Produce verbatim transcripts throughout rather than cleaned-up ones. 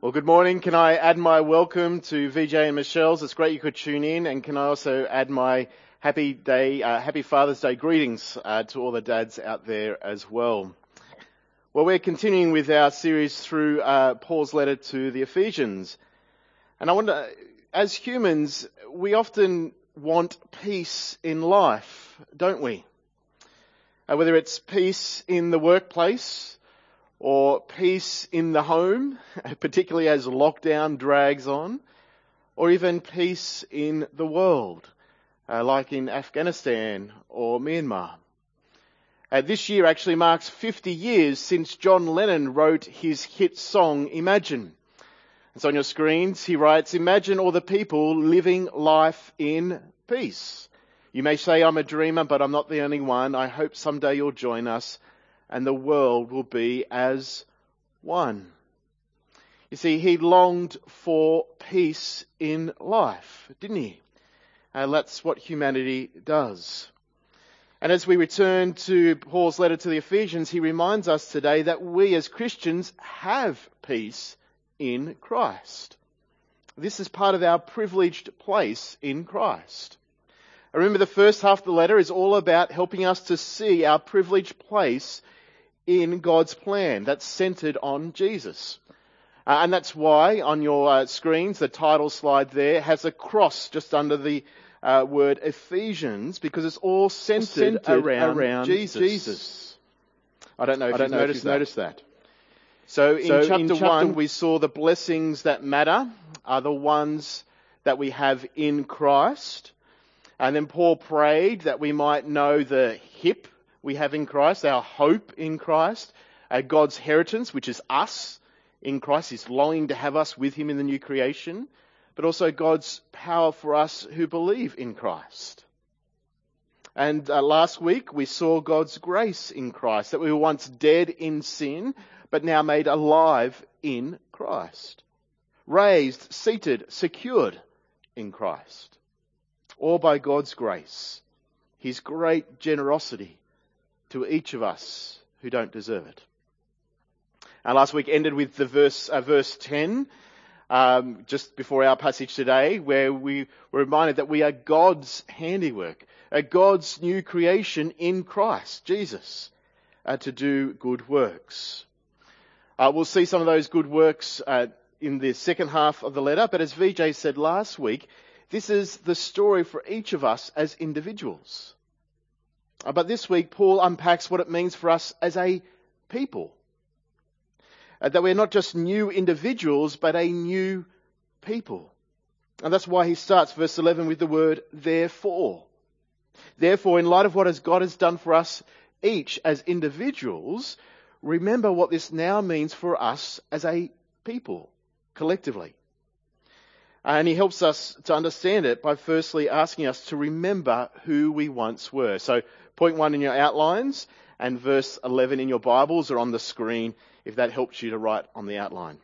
Well, good morning. Can I add my welcome to V J and Michelle's? It's great you could tune in. And can I also add my happy day, uh, happy Father's Day greetings uh, to all the dads out there as well. Well, we're continuing with our series through uh, Paul's letter to the Ephesians. And I wonder, as humans, we often want peace in life, don't we? Uh, whether it's peace in the workplace, or peace in the home, particularly as lockdown drags on, or even peace in the world, uh, like in Afghanistan or Myanmar. Uh, this year actually marks fifty years since John Lennon wrote his hit song, Imagine. It's on your screens. He writes, "Imagine all the people living life in peace. You may say I'm a dreamer, but I'm not the only one. I hope someday you'll join us, and the world will be as one." You see, he longed for peace in life, didn't he? And that's what humanity does. And as we return to Paul's letter to the Ephesians, he reminds us today that we as Christians have peace in Christ. This is part of our privileged place in Christ. I remember the first half of the letter is all about helping us to see our privileged place in God's plan that's centered on Jesus. Uh, and that's why on your uh, screens, the title slide there has a cross just under the uh, word Ephesians, because it's all centered, centered around, around Jesus. Jesus. I don't know if I don't you've know noticed, if you've noticed that. So in, so chapter, in chapter one, we saw the blessings that matter are the ones that we have in Christ. And then Paul prayed that we might know the hip we have in Christ, our hope in Christ, uh, God's inheritance, which is us in Christ. He's longing to have us with him in the new creation, but also God's power for us who believe in Christ. And uh, last week we saw God's grace in Christ, that we were once dead in sin, but now made alive in Christ. Raised, seated, secured in Christ. All by God's grace, his great generosity to each of us who don't deserve it. And last week ended with the verse, uh, verse ten, um, just before our passage today, where we were reminded that we are God's handiwork, uh, God's new creation in Christ Jesus, uh, to do good works. Uh, we'll see some of those good works uh, in the second half of the letter, but as V J said last week, this is the story for each of us as individuals. But this week, Paul unpacks what it means for us as a people. Uh, that we're not just new individuals, but a new people. And that's why he starts verse eleven with the word therefore. Therefore, in light of what God has done for us each as individuals, remember what this now means for us as a people, collectively. And he helps us to understand it by firstly asking us to remember who we once were. So point one in your outlines and verse eleven in your Bibles are on the screen if that helps you to write on the outline.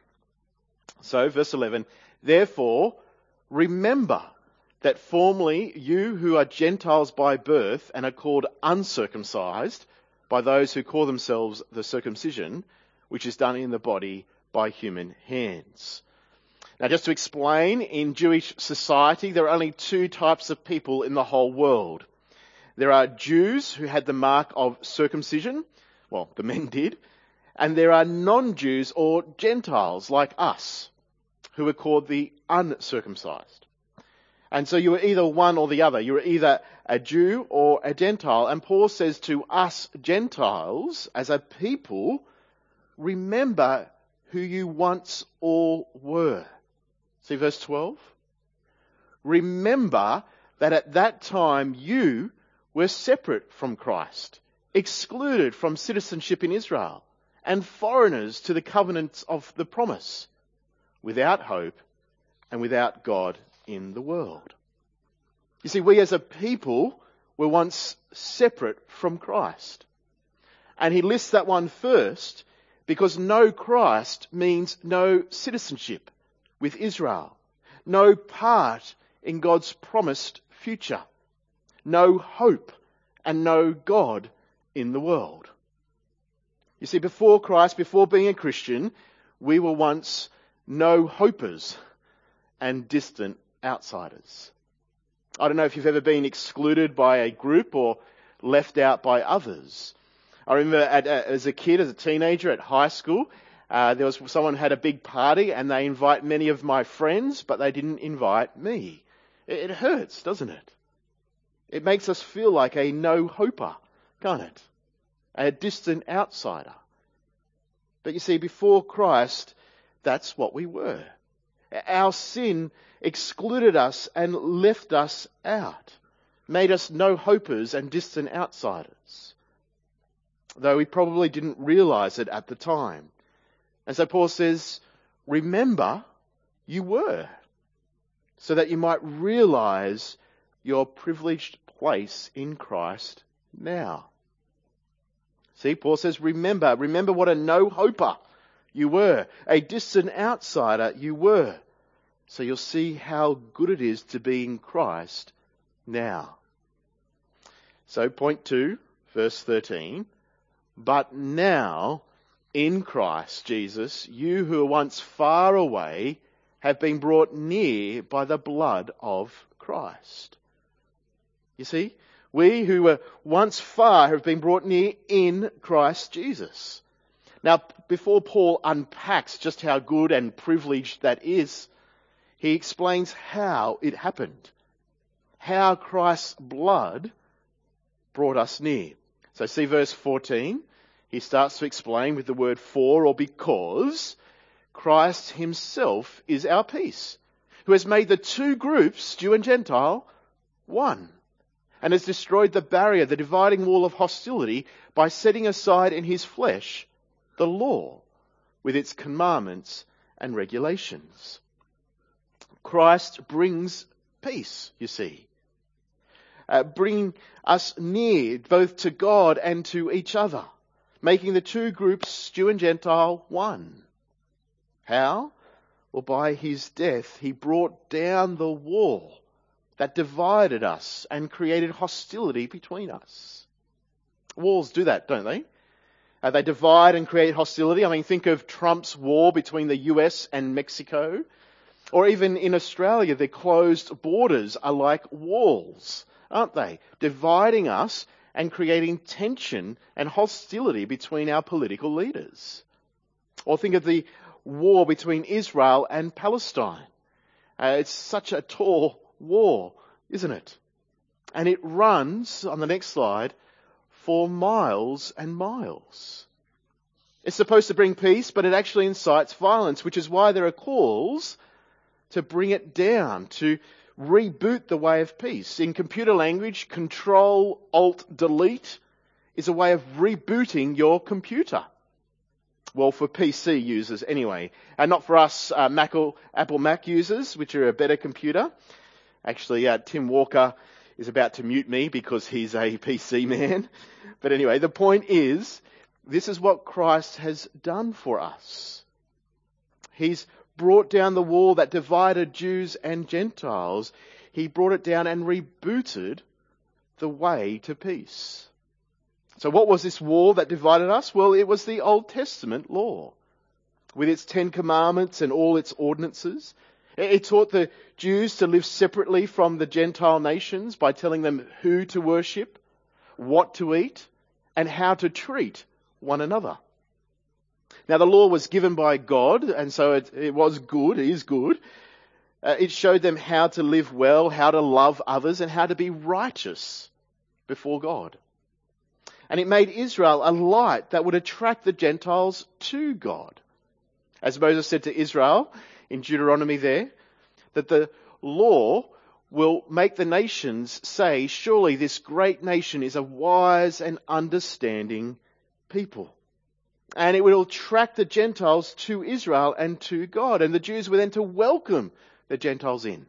So verse eleven, therefore remember that formerly you who are Gentiles by birth and are called uncircumcised by those who call themselves the circumcision, which is done in the body by human hands. Now, just to explain, in Jewish society, there are only two types of people in the whole world. There are Jews who had the mark of circumcision, well, the men did, and there are non-Jews or Gentiles like us, who are called the uncircumcised. And so you were either one or the other. You were either a Jew or a Gentile. And Paul says to us Gentiles, as a people, remember who you once all were. See verse twelve? Remember that at that time you were separate from Christ, excluded from citizenship in Israel, and foreigners to the covenants of the promise, without hope and without God in the world. You see, we as a people were once separate from Christ. And he lists that one first because no Christ means no citizenship with Israel, no part in God's promised future, no hope and no God in the world. You see, before Christ, before being a Christian, we were once no-hopers and distant outsiders. I don't know if you've ever been excluded by a group or left out by others. I remember at, as a kid, as a teenager at high school, uh, there was someone who had a big party and they invite many of my friends, but they didn't invite me. It, it hurts, doesn't it? It makes us feel like a no-hoper, can't it? A distant outsider. But you see, before Christ, that's what we were. Our sin excluded us and left us out, made us no-hopers and distant outsiders, though we probably didn't realize it at the time. And so Paul says, remember you were, so that you might realize your privileged place in Christ now. See, Paul says, remember, remember what a no-hoper you were, a distant outsider you were. So you'll see how good it is to be in Christ now. So point two, verse thirteen, but now in Christ Jesus, you who were once far away have been brought near by the blood of Christ. You see, we who were once far have been brought near in Christ Jesus. Now, before Paul unpacks just how good and privileged that is, he explains how it happened, how Christ's blood brought us near. So see verse fourteen. He starts to explain with the word for or because Christ himself is our peace, who has made the two groups, Jew and Gentile, one, and has destroyed the barrier, the dividing wall of hostility, by setting aside in his flesh the law with its commandments and regulations. Christ brings peace, you see, uh, bringing us near both to God and to each other, making the two groups, Jew and Gentile, one. How? Well, by his death, he brought down the wall that divided us and created hostility between us. Walls do that, don't they? Uh, they divide and create hostility. I mean, think of Trump's war between the U S and Mexico. Or even in Australia, the closed borders are like walls, aren't they? Dividing us and creating tension and hostility between our political leaders. Or think of the war between Israel and Palestine. Uh, it's such a tall war, isn't it? And it runs, on the next slide, for miles and miles. It's supposed to bring peace, but it actually incites violence, which is why there are calls to bring it down, to reboot the way of peace. In computer language, Control Alt Delete is a way of rebooting your computer. Well, for P C users anyway, and not for us uh, Mac or Apple Mac users, which are a better computer. Actually, uh, Tim Walker is about to mute me because he's a P C man. But anyway, the point is, this is what Christ has done for us. He's brought down the wall that divided Jews and Gentiles. He brought it down and rebooted the way to peace. So what was this wall that divided us? Well, it was the Old Testament law, with its Ten Commandments and all its ordinances. It taught the Jews to live separately from the Gentile nations by telling them who to worship, what to eat, and how to treat one another. Now, the law was given by God, and so it, it was good, it is good. Uh, it showed them how to live well, how to love others, and how to be righteous before God. And it made Israel a light that would attract the Gentiles to God. As Moses said to Israel in Deuteronomy there, that the law will make the nations say, surely this great nation is a wise and understanding people. And it will attract the Gentiles to Israel and to God. And the Jews were then to welcome the Gentiles in.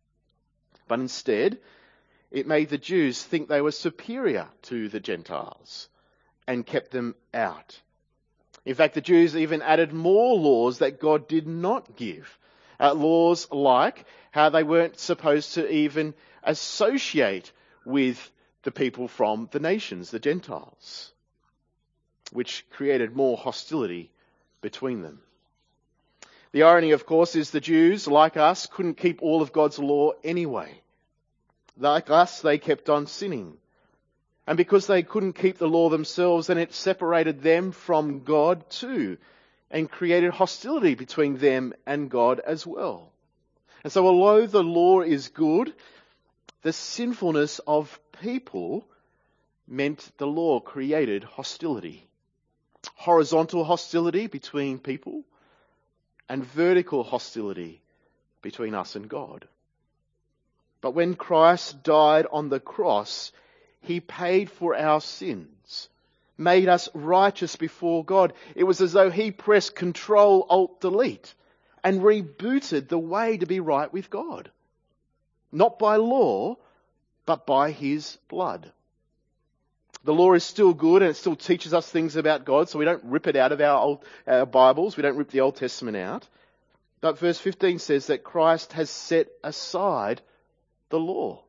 But instead, it made the Jews think they were superior to the Gentiles and kept them out. In fact, the Jews even added more laws that God did not give. Uh, laws like how they weren't supposed to even associate with the people from the nations, the Gentiles, which created more hostility between them. The irony, of course, is the Jews, like us, couldn't keep all of God's law anyway. Like us, they kept on sinning. And because they couldn't keep the law themselves, then it separated them from God too, and created hostility between them and God as well. And so although the law is good, the sinfulness of people meant the law created hostility. Horizontal hostility between people and vertical hostility between us and God. But when Christ died on the cross, he paid for our sins, made us righteous before God. It was as though he pressed Control Alt Delete and rebooted the way to be right with God. Not by law, but by his blood. The law is still good and it still teaches us things about God, so we don't rip it out of our, old, our Bibles. We don't rip the Old Testament out. But verse fifteen says that Christ has set aside the law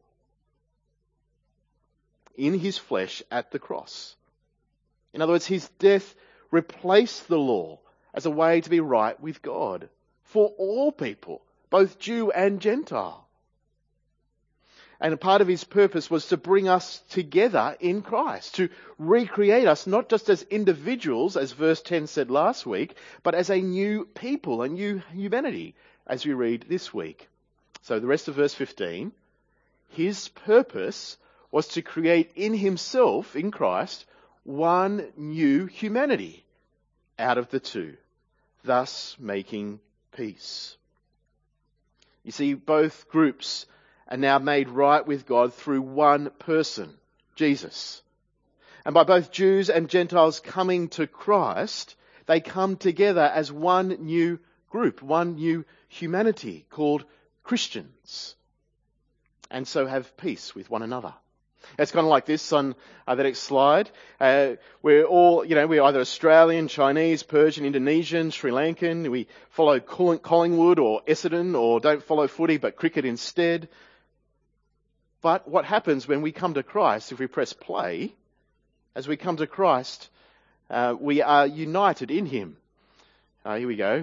in his flesh at the cross. In other words, his death replaced the law as a way to be right with God for all people, both Jew and Gentile. And a part of his purpose was to bring us together in Christ, to recreate us not just as individuals, as verse ten said last week, but as a new people, a new humanity, as we read this week. So the rest of verse fifteen, his purpose was to create in himself, in Christ, one new humanity out of the two, thus making peace. You see, both groups are now made right with God through one person, Jesus. And by both Jews and Gentiles coming to Christ, they come together as one new group, one new humanity called Christians, and so have peace with one another. It's kind of like this on uh, the next slide. Uh, we're all, you know, we're either Australian, Chinese, Persian, Indonesian, Sri Lankan. We follow Collingwood or Essendon, or don't follow footy but cricket instead. But what happens when we come to Christ, if we press play, as we come to Christ, uh, we are united in him. Uh, here we go.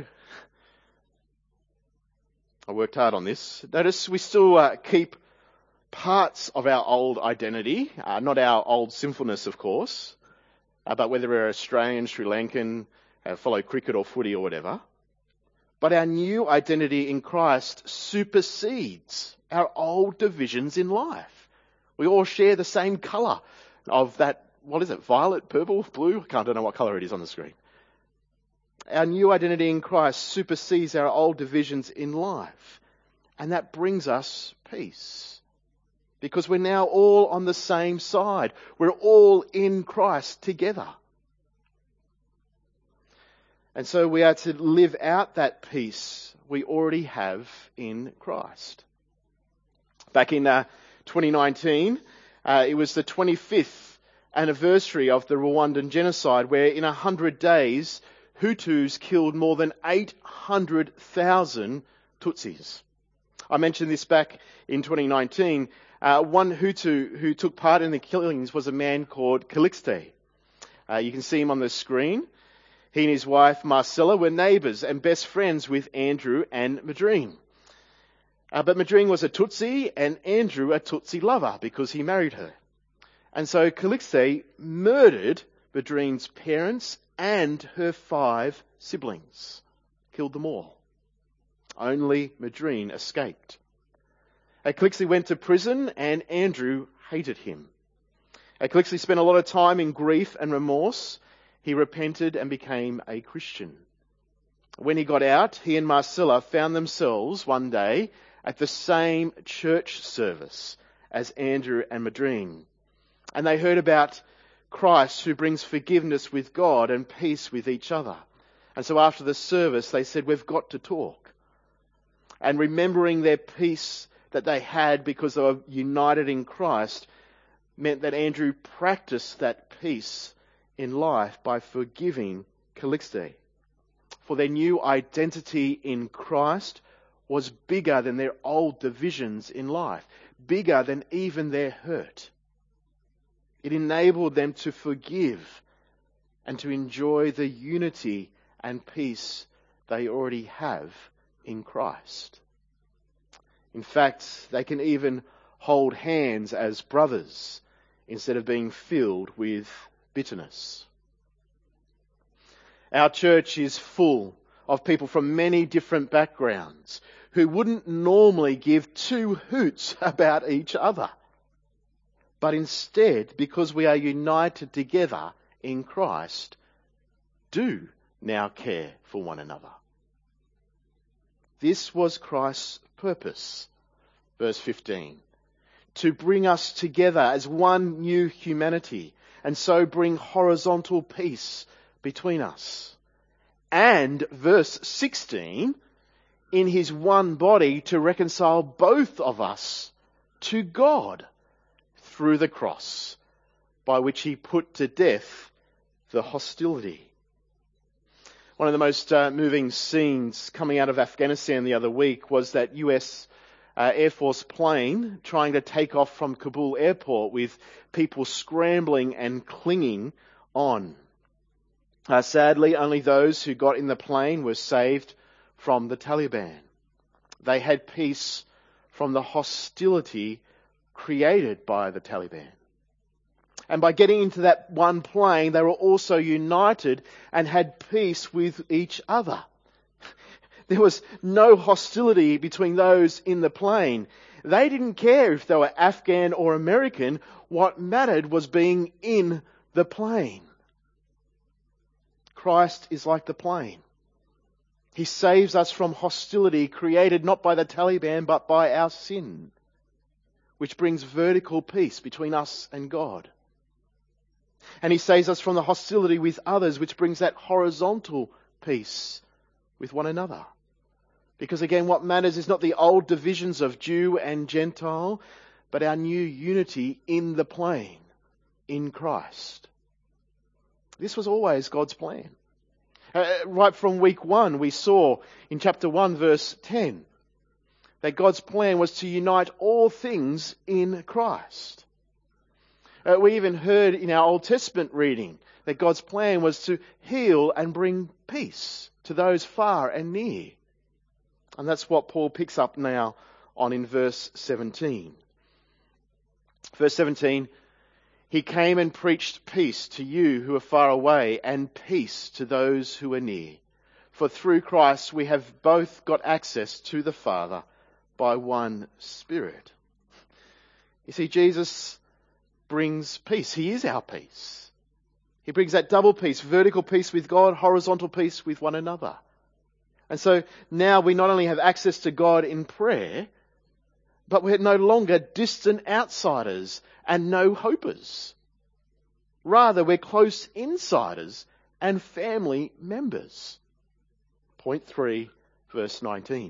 I worked hard on this. Notice we still uh, keep parts of our old identity, uh, not our old sinfulness, of course, uh, but whether we're Australian, Sri Lankan, uh, follow cricket or footy or whatever. But our new identity in Christ supersedes our old divisions in life. We all share the same colour of that, what is it, violet, purple, blue? I can't don't know what colour it is on the screen. Our new identity in Christ supersedes our old divisions in life. And that brings us peace. Because we're now all on the same side. We're all in Christ together. And so we are to live out that peace we already have in Christ. Back in uh, twenty nineteen, uh, it was the twenty-fifth anniversary of the Rwandan genocide, where in one hundred days, Hutus killed more than eight hundred thousand Tutsis. I mentioned this back in twenty nineteen. Uh, one Hutu who took part in the killings was a man called Calixte. Uh, you can see him on the screen. He and his wife Marcella were neighbours and best friends with Andrew and Madrine. Uh, but Madrine was a Tutsi and Andrew a Tutsi lover because he married her. And so Calixte murdered Madrine's parents and her five siblings. Killed them all. Only Madrine escaped. Uh, Calixte went to prison and Andrew hated him. Uh, Calixte spent a lot of time in grief and remorse. He repented and became a Christian. When he got out, he and Marcella found themselves one day at the same church service as Andrew and Madrine. And they heard about Christ who brings forgiveness with God and peace with each other. And so after the service, they said, we've got to talk. And remembering their peace that they had because they were united in Christ meant that Andrew practiced that peace in life by forgiving Calixte. For their new identity in Christ was bigger than their old divisions in life, bigger than even their hurt. It enabled them to forgive and to enjoy the unity and peace they already have in Christ. In fact, they can even hold hands as brothers instead of being filled with bitterness. Our church is full of people from many different backgrounds who wouldn't normally give two hoots about each other. But instead, because we are united together in Christ, do now care for one another. This was Christ's purpose. Verse fifteen. To bring us together as one new humanity and so bring horizontal peace between us. And verse sixteen, in his one body to reconcile both of us to God through the cross, by which he put to death the hostility. One of the most uh, moving scenes coming out of Afghanistan the other week was that U S uh, Air Force plane trying to take off from Kabul airport with people scrambling and clinging on. Uh, sadly, only those who got in the plane were saved from the Taliban. They had peace from the hostility created by the Taliban. And by getting into that one plane, they were also united and had peace with each other. There was no hostility between those in the plane. They didn't care if they were Afghan or American. What mattered was being in the plane. Christ is like the plane. He saves us from hostility created not by the Taliban but by our sin, which brings vertical peace between us and God. And he saves us from the hostility with others, which brings that horizontal peace with one another. Because again, what matters is not the old divisions of Jew and Gentile, but our new unity in the plane, in Christ. This was always God's plan. Uh, right from week one, we saw in chapter one, verse ten, that God's plan was to unite all things in Christ. Uh, we even heard in our Old Testament reading that God's plan was to heal and bring peace to those far and near. And that's what Paul picks up now on in verse seventeen. Verse seventeen, he came and preached peace to you who are far away and peace to those who are near. For through Christ we have both got access to the Father by one Spirit. You see, Jesus brings peace. He is our peace. He brings that double peace, vertical peace with God, horizontal peace with one another. And so now we not only have access to God in prayer, but we're no longer distant outsiders and no-hopers. Rather, we're close insiders and family members. Point three, verse nineteen.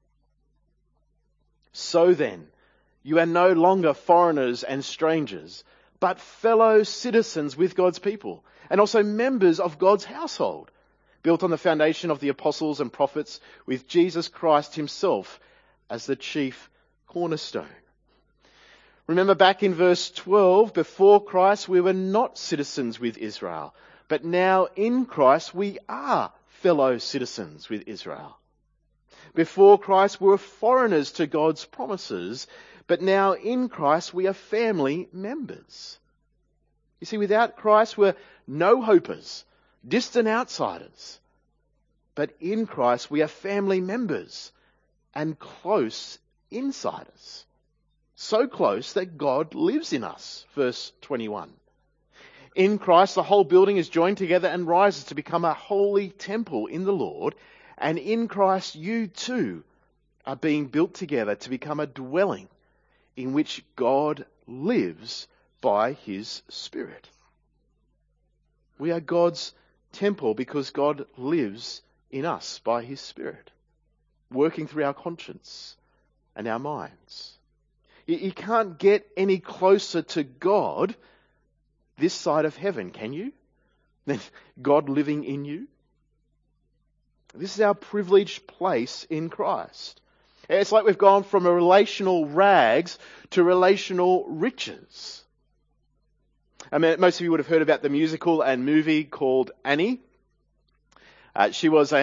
So then, you are no longer foreigners and strangers, but fellow citizens with God's people, and also members of God's household, built on the foundation of the apostles and prophets, with Jesus Christ himself as the chief cornerstone. Remember back in verse twelve, before Christ we were not citizens with Israel, but now in Christ we are fellow citizens with Israel. Before Christ we were foreigners to God's promises, but now in Christ we are family members. You see, without Christ we're no-hopers, distant outsiders. But in Christ we are family members and close insiders. So close that God lives in us. Verse twenty-one. In Christ the whole building is joined together and rises to become a holy temple in the Lord. And in Christ you too are being built together to become a dwelling in which God lives by his Spirit. We are God's temple because God lives in us by his Spirit, working through our conscience and our minds. You can't get any closer to God this side of heaven, can you? Than God living in you. This is our privileged place in Christ. It's like we've gone from a relational rags to relational riches. I mean, most of you would have heard about the musical and movie called Annie. Uh, she was a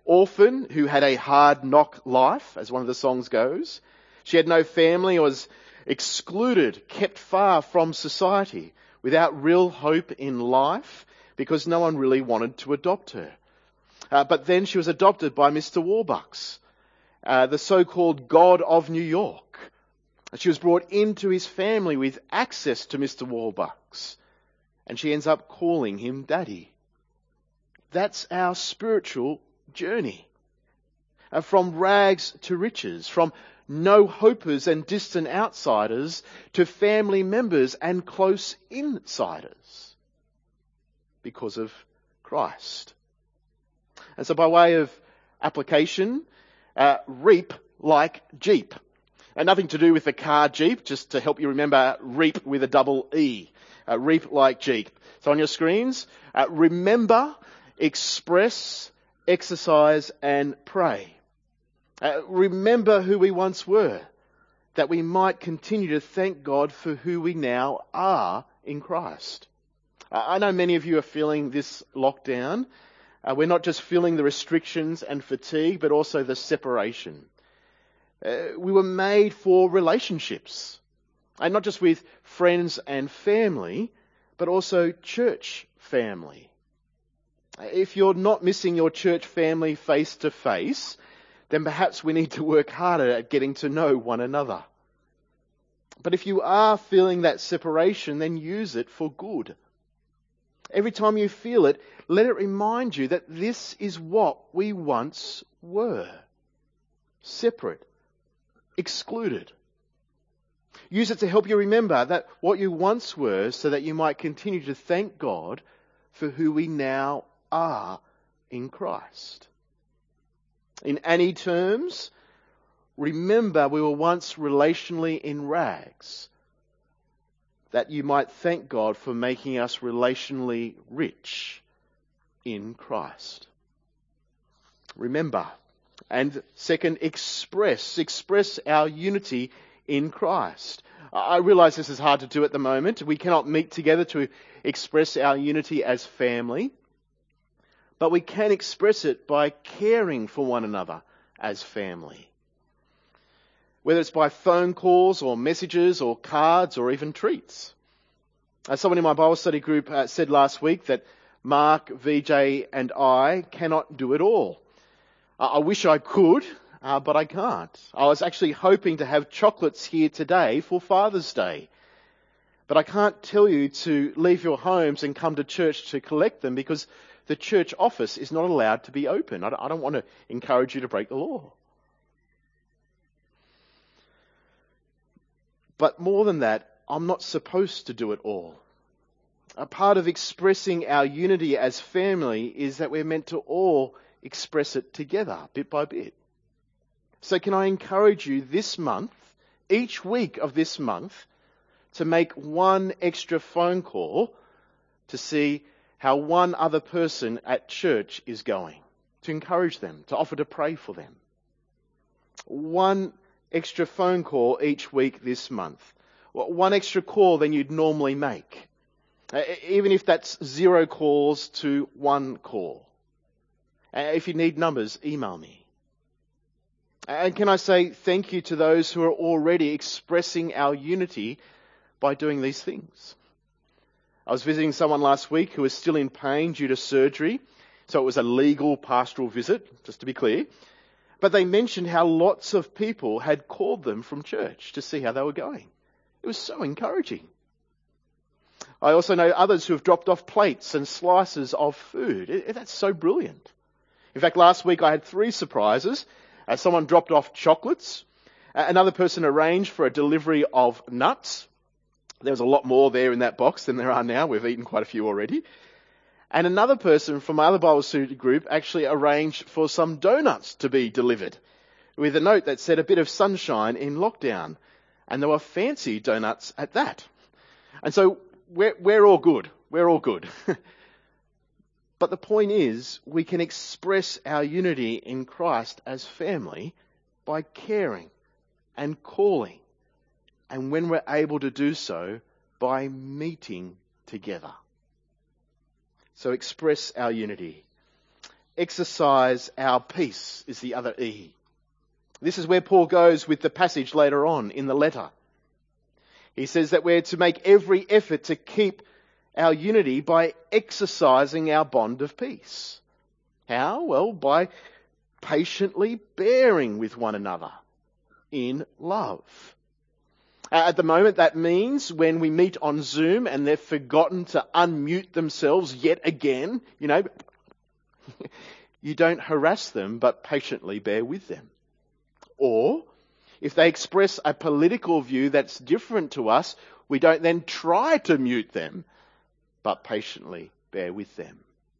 orphan who had a hard knock life, as one of the songs goes. She had no family, was excluded, kept far from society, without real hope in life, because no one really wanted to adopt her. Uh, but then she was adopted by Mister Warbucks, uh, the so-called God of New York. She was brought into his family with access to Mister Warbucks, and she ends up calling him Daddy. That's our spiritual journey. Uh, from rags to riches, from no-hopers and distant outsiders to family members and close insiders, because of Christ. And so by way of application, uh, reap like Jeep. And nothing to do with the car Jeep, just to help you remember reap with a double E. Uh, reap like Jeep. So on your screens, uh, remember, express, exercise and pray. Uh, remember who we once were, that we might continue to thank God for who we now are in Christ. Uh, I know many of you are feeling this lockdown. Uh, we're not just feeling the restrictions and fatigue, but also the separation. Uh, we were made for relationships, and not just with friends and family, but also church family. If you're not missing your church family face to face, then perhaps we need to work harder at getting to know one another. But if you are feeling that separation, then use it for good. Every time you feel it, let it remind you that this is what we once were. Separate. Excluded. Use it to help you remember that what you once were, so that you might continue to thank God for who we now are in Christ. In Annie terms, remember we were once relationally in rags, that you might thank God for making us relationally rich in Christ. Remember. And second, express. Express our unity in Christ. I realise this is hard to do at the moment. We cannot meet together to express our unity as family. But we can express it by caring for one another as family. Whether it's by phone calls or messages or cards or even treats. As someone in my Bible study group uh, said last week, that Mark, V J and I cannot do it all. Uh, I wish I could, uh, but I can't. I was actually hoping to have chocolates here today for Father's Day. But I can't tell you to leave your homes and come to church to collect them, because the church office is not allowed to be open. I don't, I don't want to encourage you to break the law. But more than that, I'm not supposed to do it all. A part of expressing our unity as family is that we're meant to all express it together, bit by bit. So can I encourage you this month, each week of this month, to make one extra phone call to see how one other person at church is going, to encourage them, to offer to pray for them. One extra phone call each week this month. One extra call than you'd normally make. Even if that's zero calls to one call. If you need numbers, email me. And can I say thank you to those who are already expressing our unity by doing these things. I was visiting someone last week who was still in pain due to surgery, so it was a legal pastoral visit, just to be clear. But they mentioned how lots of people had called them from church to see how they were going. It was so encouraging. I also know others who have dropped off plates and slices of food. It, that's so brilliant. In fact, last week I had three surprises. Uh, someone dropped off chocolates. Uh, another person arranged for a delivery of nuts. There was a lot more there in that box than there are now. We've eaten quite a few already. And another person from my other Bible study group actually arranged for some donuts to be delivered with a note that said a bit of sunshine in lockdown. And there were fancy donuts at that. And so we're, we're all good. We're all good. But the point is, we can express our unity in Christ as family by caring and calling. And when we're able to do so, by meeting together. So express our unity. Exercise our peace is the other E. This is where Paul goes with the passage later on in the letter. He says that we're to make every effort to keep our unity by exercising our bond of peace. How? Well, by patiently bearing with one another in love. Uh, at the moment, that means when we meet on Zoom and they've forgotten to unmute themselves yet again, you know, you don't harass them, but patiently bear with them. Or, if they express a political view that's different to us, we don't then try to mute them, but patiently bear with them.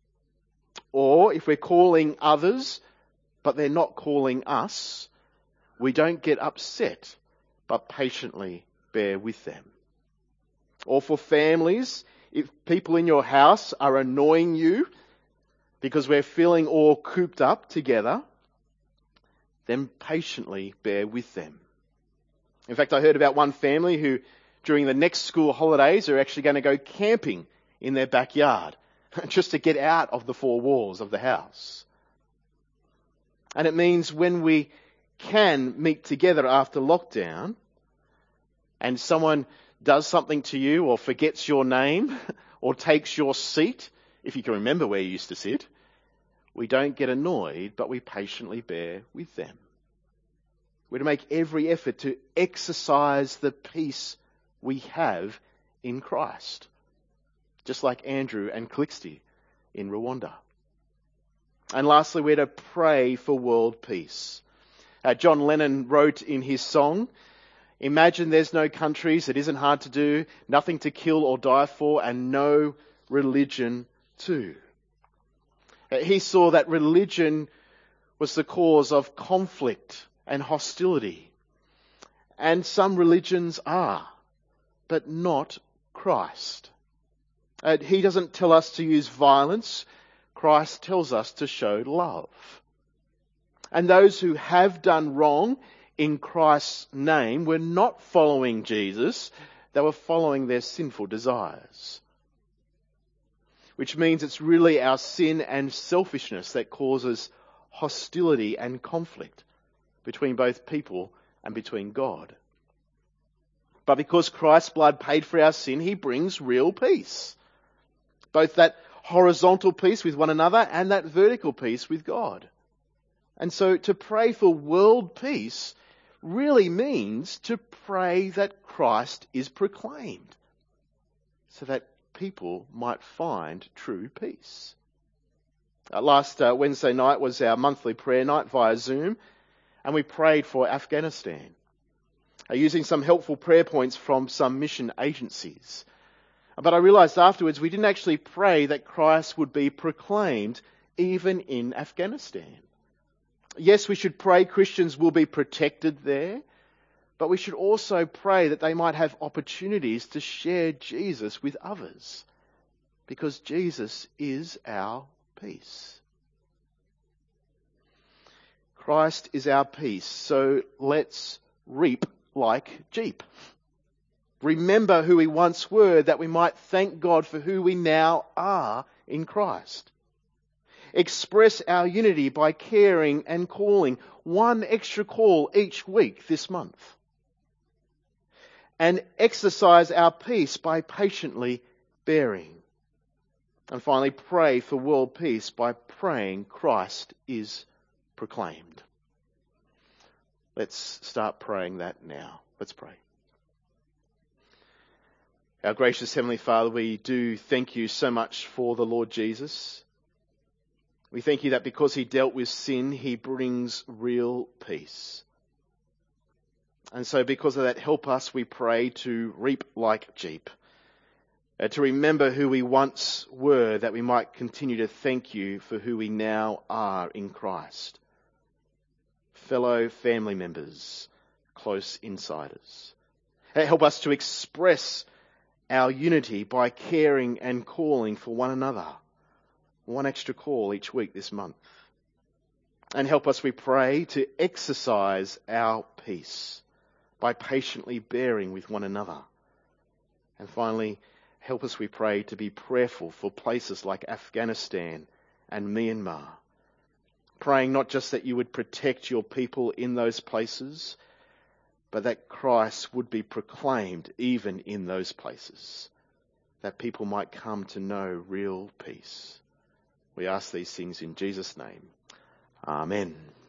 Or, if we're calling others, but they're not calling us, we don't get upset, but patiently bear with them. Or for families, if people in your house are annoying you because we're feeling all cooped up together, then patiently bear with them. In fact, I heard about one family who, during the next school holidays, are actually going to go camping in their backyard just to get out of the four walls of the house. And it means when we can meet together after lockdown and someone does something to you or forgets your name or takes your seat, if you can remember where you used to sit, we don't get annoyed, but we patiently bear with them. We're to make every effort to exercise the peace we have in Christ, just like Andrew and Calixte in Rwanda. And lastly, we're to pray for world peace. Uh, John Lennon wrote in his song, "Imagine there's no countries, it isn't hard to do, nothing to kill or die for, and no religion too." Uh, he saw that religion was the cause of conflict and hostility. And some religions are, but not Christ. Uh, he doesn't tell us to use violence. Christ tells us to show love. And those who have done wrong in Christ's name were not following Jesus. They were following their sinful desires. Which means it's really our sin and selfishness that causes hostility and conflict between both people and between God. But because Christ's blood paid for our sin, he brings real peace. Both that horizontal peace with one another and that vertical peace with God. And so to pray for world peace really means to pray that Christ is proclaimed so that people might find true peace. Uh, last uh, Wednesday night was our monthly prayer night via Zoom, and we prayed for Afghanistan, uh, using some helpful prayer points from some mission agencies. But I realised afterwards we didn't actually pray that Christ would be proclaimed even in Afghanistan. Yes, we should pray Christians will be protected there, but we should also pray that they might have opportunities to share Jesus with others, because Jesus is our peace. Christ is our peace, so let's reap like Jeep. Remember who we once were, that we might thank God for who we now are in Christ. Express our unity by caring and calling, one extra call each week this month. And exercise our peace by patiently bearing. And finally, pray for world peace by praying Christ is proclaimed. Let's start praying that now. Let's pray. Our gracious Heavenly Father, we do thank you so much for the Lord Jesus. We thank you that because he dealt with sin, he brings real peace. And so because of that, help us, we pray, to reap like Jeep. Uh, to remember who we once were, that we might continue to thank you for who we now are in Christ. Fellow family members, close insiders. Uh, help us to express our unity by caring and calling for one another. One extra call each week this month. And help us, we pray, to exercise our peace by patiently bearing with one another. And finally, help us, we pray, to be prayerful for places like Afghanistan and Myanmar, praying not just that you would protect your people in those places, but that Christ would be proclaimed even in those places, that people might come to know real peace. We ask these things in Jesus' name. Amen.